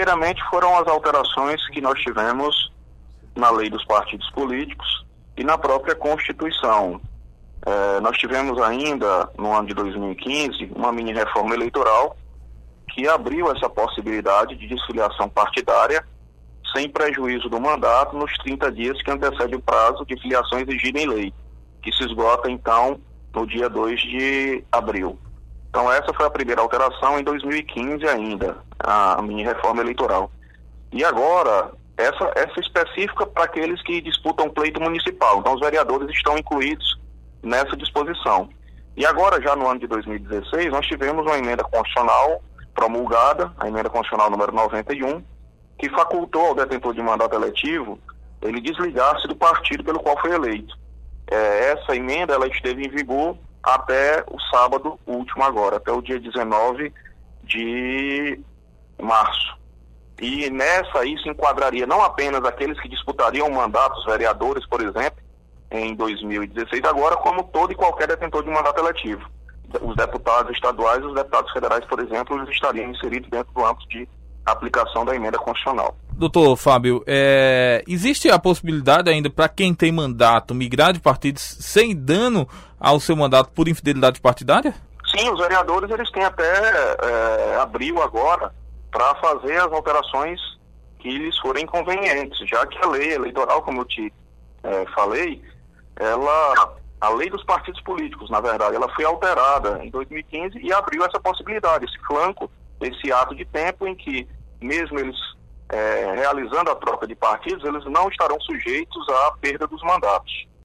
primeiramente foram as alterações que nós tivemos na lei dos partidos políticos e na própria Constituição. Nós tivemos ainda, no ano de 2015, uma mini-reforma eleitoral que abriu essa possibilidade de desfiliação partidária sem prejuízo do mandato nos 30 dias que antecede o prazo de filiação exigida em lei, que se esgota, então, no dia 2 de abril. Então, essa foi a primeira alteração em 2015 ainda, a mini-reforma eleitoral. E agora, essa específica para aqueles que disputam pleito municipal. Então, os vereadores estão incluídos nessa disposição. E agora, já no ano de 2016, nós tivemos uma emenda constitucional promulgada, a emenda constitucional número 91, que facultou ao detentor de mandato eletivo ele desligar-se do partido pelo qual foi eleito. Essa emenda ela esteve em vigor até o sábado último agora, até o dia 19 de março. E nessa aí se enquadraria não apenas aqueles que disputariam mandatos vereadores, por exemplo, em 2016 agora, como todo e qualquer detentor de mandato eletivo. Os deputados estaduais e os deputados federais, por exemplo, eles estariam inseridos dentro do âmbito de aplicação da emenda constitucional. Doutor Fábio, existe a possibilidade ainda para quem tem mandato migrar de partidos sem dano ao seu mandato por infidelidade partidária? Sim, os vereadores eles têm até abril agora para fazer as alterações que lhes forem convenientes, já que a lei eleitoral, como eu te falei, a lei dos partidos políticos, na verdade, ela foi alterada em 2015 e abriu essa possibilidade, esse flanco, esse ato de tempo em que, mesmo eles realizando a troca de partidos, eles não estarão sujeitos à perda dos mandatos.